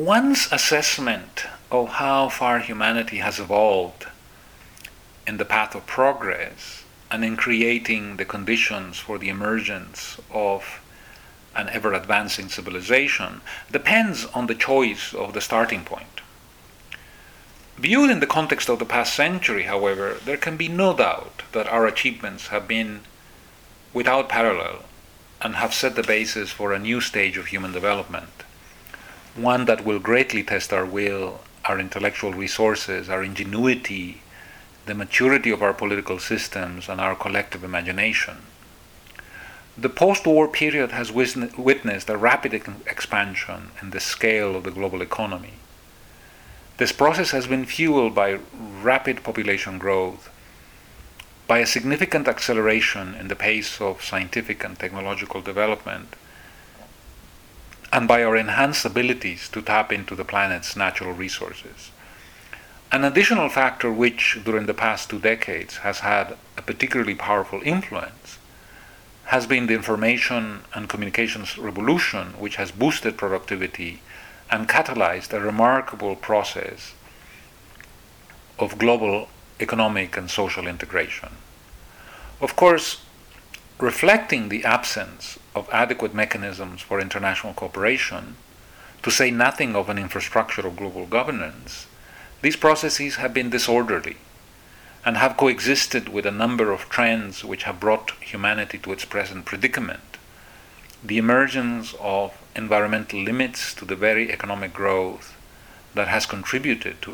One's assessment of how far humanity has evolved in the path of progress and in creating the conditions for the emergence of an ever advancing civilization depends on the choice of the starting point. Viewed in the context of the past century, however, there can be no doubt that our achievements have been without parallel and have set the basis for a new stage of human development, one that will greatly test our will, our intellectual resources, our ingenuity, the maturity of our political systems, and our collective imagination. The post-war period has witnessed a rapid expansion in the scale of the global economy. This process has been fueled by rapid population growth, by a significant acceleration in the pace of scientific and technological development, and by our enhanced abilities to tap into the planet's natural resources. An additional factor which, during the past 2 decades, has had a particularly powerful influence has been the information and communications revolution, which has boosted productivity and catalyzed a remarkable process of global economic and social integration. Of course, reflecting the absence of adequate mechanisms for international cooperation, to say nothing of an infrastructure of global governance, these processes have been disorderly and have coexisted with a number of trends which have brought humanity to its present predicament. The emergence of environmental limits to the very economic growth that has contributed to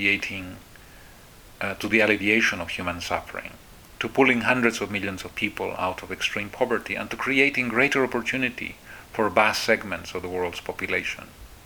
the alleviation of human suffering, to pulling hundreds of millions of people out of extreme poverty, and to creating greater opportunity for vast segments of the world's population.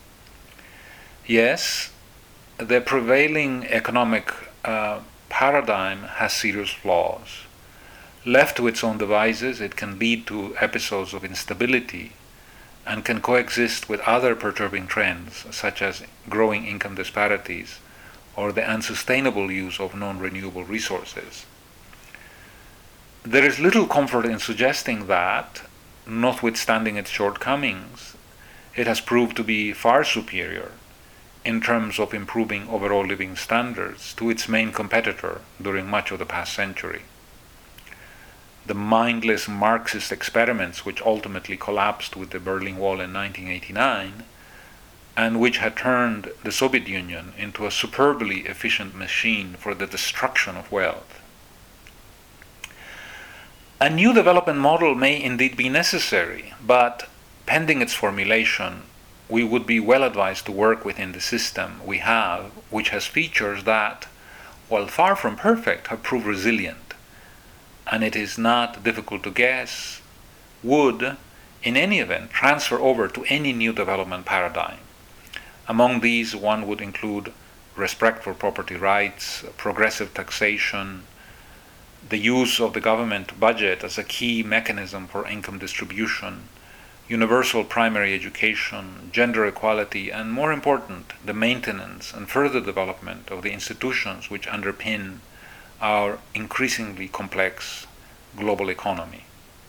Yes, the prevailing economic paradigm has serious flaws. Left to its own devices, it can lead to episodes of instability and can coexist with other perturbing trends, such as growing income disparities or the unsustainable use of non-renewable resources. There is little comfort in suggesting that, notwithstanding its shortcomings, it has proved to be far superior in terms of improving overall living standards to its main competitor during much of the past century. The mindless Marxist experiments which ultimately collapsed with the Berlin Wall in 1989, and which had turned the Soviet Union into a superbly efficient machine for the destruction of wealth. A new development model may indeed be necessary, but pending its formulation, we would be well advised to work within the system we have, which has features that, while far from perfect, have proved resilient, and it is not difficult to guess, would, in any event, transfer over to any new development paradigm. Among these, one would include respect for property rights, progressive taxation, the use of the government budget as a key mechanism for income distribution, universal primary education, gender equality, and more important, the maintenance and further development of the institutions which underpin our increasingly complex global economy.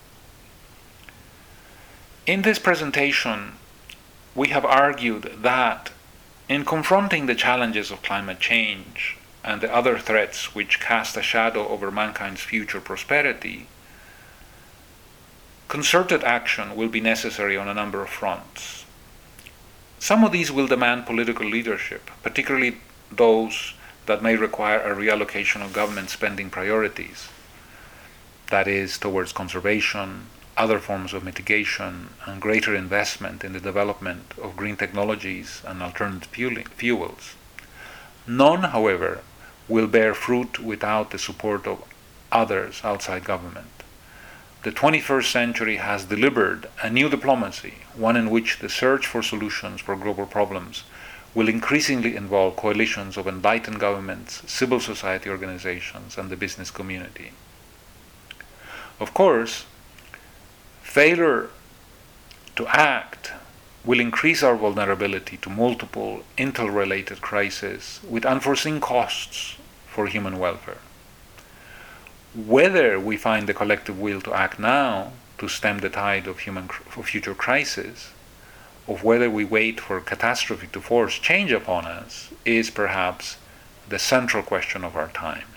In this presentation, we have argued that in confronting the challenges of climate change and the other threats which cast a shadow over mankind's future prosperity, concerted action will be necessary on a number of fronts. Some of these will demand political leadership, particularly those that may require a reallocation of government spending priorities, that is, towards conservation, other forms of mitigation, and greater investment in the development of green technologies and alternative fuels. None, however, will bear fruit without the support of others outside government. The 21st century has delivered a new diplomacy, one in which the search for solutions for global problems will increasingly involve coalitions of enlightened governments, civil society organizations, and the business community. Of course, failure to act will increase our vulnerability to multiple interrelated crises with unforeseen costs for human welfare. Whether we find the collective will to act now to stem the tide of future crisis, of whether we wait for catastrophe to force change upon us is perhaps the central question of our time.